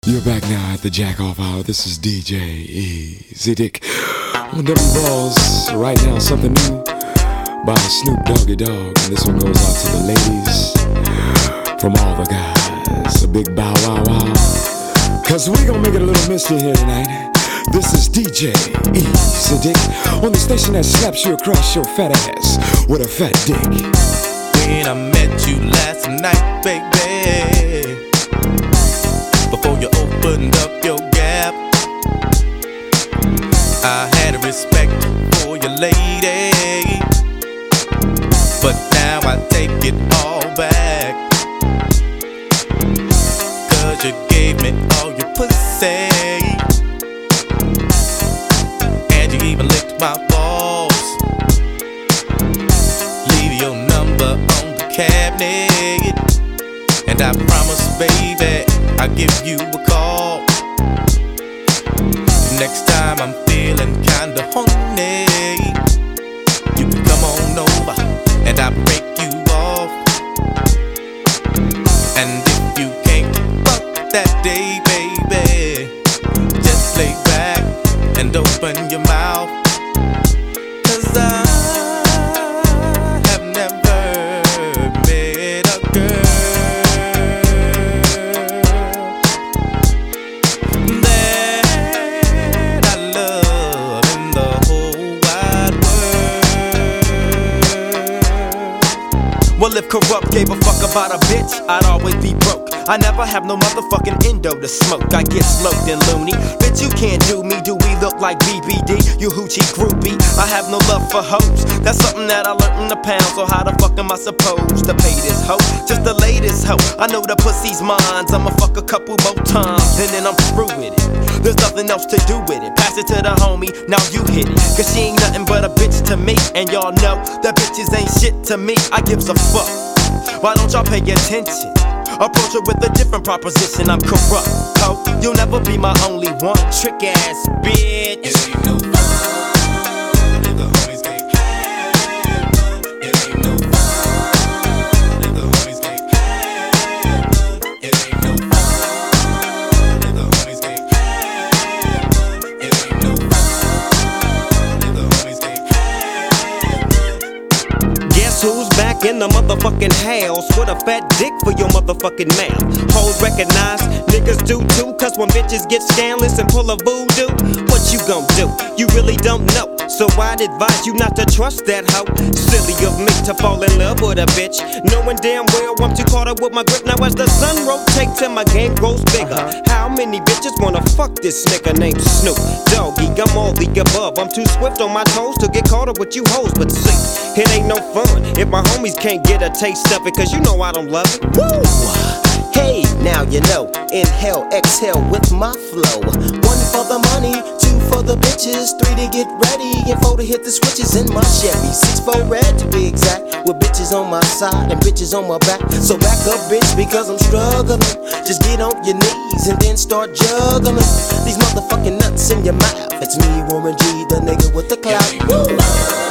You're back now at the Jack Off Hour. This is DJ Easy Dick on them balls. Right now, something new by Snoop Doggy Dogg. And this one goes out to the ladies from all the guys. A big bow wow wow. Cause we gonna make it a little misty here tonight. This is DJ Easy Dick on the station that slaps you across your fat ass with a fat dick. When I met you last night, baby, before you opened up your gap, I had a respect for your lady, but now I take it all back. Cause you gave me all your pussy, and you even licked my balls. Leave your number on the cabinet, and I promise, baby, I'll give you a call. Next time I'm feeling kinda horny, you can come on over and I'll break you off. And if you can't fuck that day, baby, just lay back and open your mouth. Cause I have never met a girl well, if corrupt gave a fuck about a bitch, I'd always be broke. I never have no motherfucking endo to smoke. I get sloped and loony. Bitch, you can't do me. Do we look like BBD? You hoochie groupie. I have no love for hoes. That's something that I learned in the pound. So how the fuck am I supposed to pay this hoe? Just the latest hoe. I know the pussy's mine. I'ma fuck a couple more times, and then I'm through with it. There's nothing else to do with it. Pass it to the homie, now you hit it. Cause she ain't nothing but a bitch to me. And y'all know that bitches ain't shit to me. I gives a fuck. Why don't y'all pay attention? Approach her with a different proposition. I'm corrupt, ho. You'll never be my only one. Trick ass bitch. It ain't no fun if the homies can't have none. It ain't no fun if the homies can't have none. It ain't no fun if the homies can't have none. It ain't no fun if the homies can't have none. Guess who's back in the motherfucking house with a fat dick for your motherfucking mouth? Hoes recognize, niggas do too. Cause when bitches get scandalous and pull a voodoo, what you gon' do? You really don't know. So I'd advise you not to trust that hoe. Silly of me to fall in love with a bitch, knowing damn well I'm too caught up with my grip. Now as the sun rotates and my game grows bigger, how many bitches wanna fuck this nigga named Snoop Doggy? I'm all the above. I'm too swift on my toes to get caught up with you hoes. But see, it ain't no fun if my homies can't get a taste of it. Cause you know I don't love it. Woo! Hey, now you know. Inhale, exhale with my flow. 1 for the money, 2 for the bitches, 3 to get ready, and 4 to hit the switches in my Chevy. 6 for red to be exact, with bitches on my side and bitches on my back. So back up, bitch, because I'm struggling. Just get on your knees and then start juggling these motherfucking nuts in your mouth. It's me, Warren G, the nigga with the clout. Woo!